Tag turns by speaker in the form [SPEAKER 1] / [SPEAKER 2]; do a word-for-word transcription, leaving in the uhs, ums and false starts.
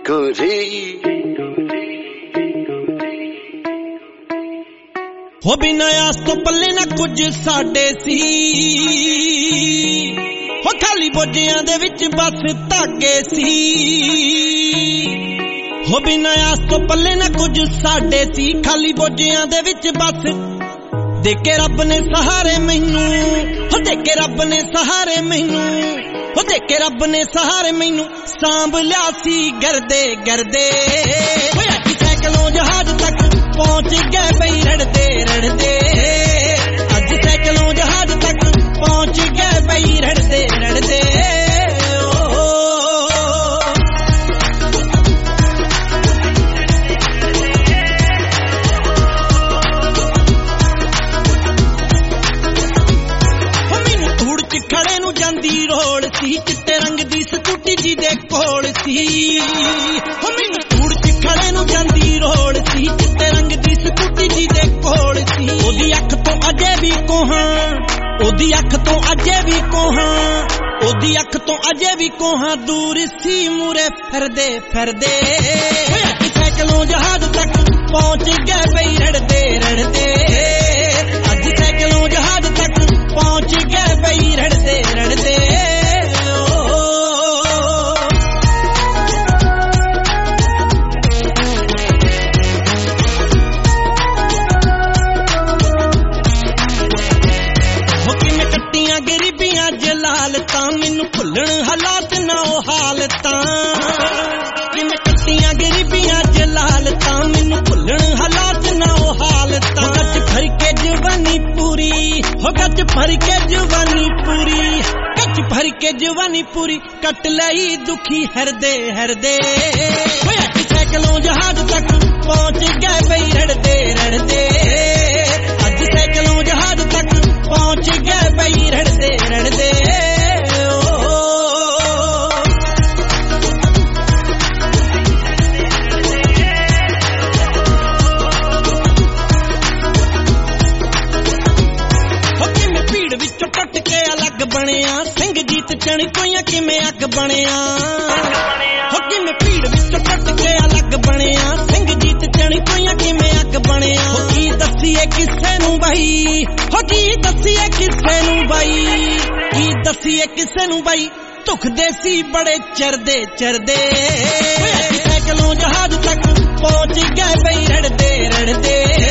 [SPEAKER 1] गोरी
[SPEAKER 2] हो बिना आस तो पल्ले ना कुछ साडे सी हो खाली बोझियां दे विच बस धागे सी हो बिना आस तो पल्ले ना कुछ साडे सी खाली बोझियां दे विच बस दे के रब ने सहारे मैनू हो दे के रब ने सहारे मैनू हो दे के रब ने सहारे मैनू सांभ लिया सी गरदे गरदे अज सैकलों जहाज तक पहुंच गए बई रड़दे रड़दे अज सैकलों जहाज तक पहुंच गए बई रड़दे रड़दे खड़े नू जांदी रोड़ सी चिट्टे रंग दी स्कूटी जी दे कोल सी हो मैनू धूड़ च खड़े नू जांदी रोड़ सी चिट्टे रंग दी स्कूटी जी दे कोल सी ओदी अख तो अजे भी कोहां ओदी अख तो अजे भी कोहां ओदी अख तो अजे भी कोहां दूर सी मुरे फिरदे फिरदे सैकलों जहाज तक पहुंच गए बई रड़दे रड़दे अज सैकलों जहाज तक पहुंच गए बई रड़दे रड़दे हो किवें कट्टियां गरीबियां जलालतां मैनू भुल्लण हालात ना ओ हालतां किवें कट्टियां गरीबियां जलालतां मैनू भुल्लण हालात ना ओ हालतां गच भर के जवानी पूरी हो गच भर के जवानी पूरी गच भर के जवानी पूरी कट लई दुखी हरदे हरदे अज सैकलों जहाज तक पहुंच गए बई रड़दे रड़दे अज सैकलों जहाज तक पहुंच गए बई रड़दे रड़दे टट के अलग बनिया सिंह जीत चण कोइयां किवें अग बनिया हो किवें भीड़ विचों टट के अलग बनिया सिंह जीत चण कोइयां किवें अग बनिया हो की दसीए किसे नू बई हो की दसीए किसे नू बई की दसीए किसे नू बई दुख देसी बड़े चरदे चरदे सैकलों जहाज तक पहुंच गए बई रड़दे रड़दे